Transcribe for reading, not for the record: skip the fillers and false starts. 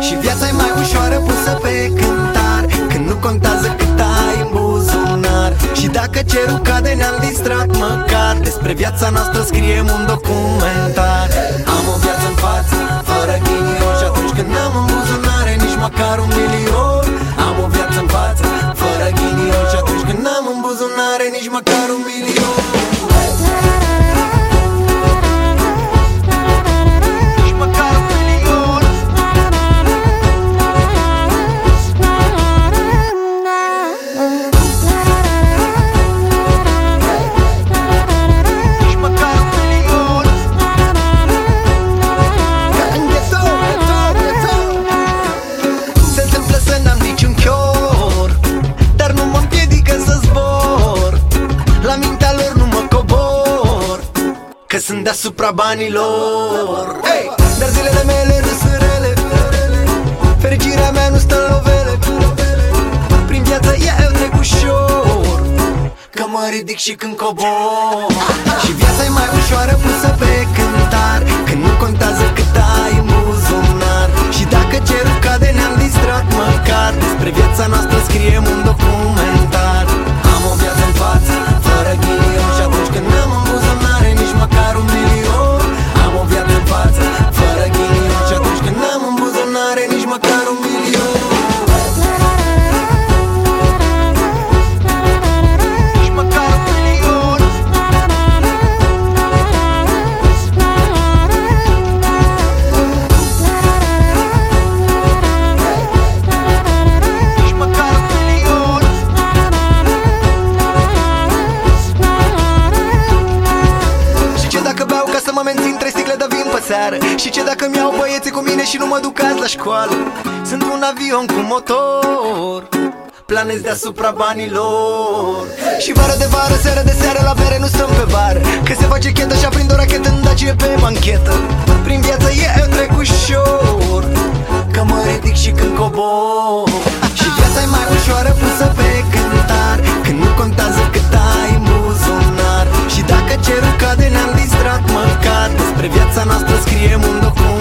Și viața e mai ușoară pusă pe cântar, când nu contează cât ai în buzunar. Și dacă cerul cade ne-am distrat măcar, despre viața noastră scriem un documentar. Am o viață în față, fără ghinion, și atunci când n-am în buzunare nici măcar 1.000.000. Am o viață în față, fără ghinion, și atunci când n-am în buzunare nici măcar 1.000.000. Că sunt deasupra banilor, hey! Dar zilele mele nu sunt rele, fericirea mea nu stă în lovele. Prin viață eu trec ușor, că mă ridic și când cobor. Și viața e mai ușoară pusă pe cântar, când nu contează cât ai în buzunar. Și dacă cerul cade ne-am distrat măcar, despre viața noastră scriem un documentar. Am o viață în față, fără ghinion, și atunci când n-am în buzunare nici măcar 1.000.000. Am o viață în față, fără ghinion, și atunci când n-am în buzunare nici măcar 1.000.000. Să mă mențin 3 sticle de vin pe seară. Și ce dacă mi-au băieții cu mine și nu mă duc azi la școală? Sunt un avion cu motor, planez deasupra banilor. Și vară de vară, seară de seară, la bere nu stăm pe bară, că se face chetă și aprind o rachetă în Dacie pe banchetă. Prin viață eu trec ușor, că mă ridic și când cobor. Și viața e mai ușoară pusă pe cântar, când nu contează cât ai în buzunar. Și dacă cerul cade ne-am distrat măcar, despre viața noastră scriem un document.